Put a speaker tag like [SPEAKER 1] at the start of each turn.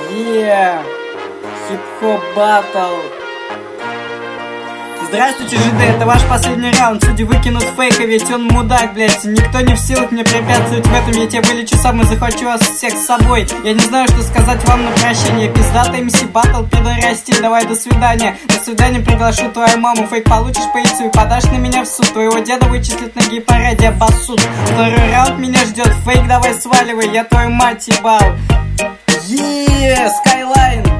[SPEAKER 1] Хип-хоп батл. Здравствуйте, ЖД, это ваш последний раунд. Судьи выкинут фейка, ведь он мудак, блять. Никто не в силах мне препятствовать в этом. Я тебя вылечу сам и захвачу вас всех с собой. Я не знаю, что сказать вам на прощание. Пиздатый МС батл, пидорасти. Давай, до свидания. До свидания, приглашу твою маму. Фейк получишь полицию и подашь на меня в суд. Твоего деда вычислят на гей-параде, обоссут. Второй раунд меня ждет. Фейк, давай сваливай, я твою мать ебал. Скайлайн.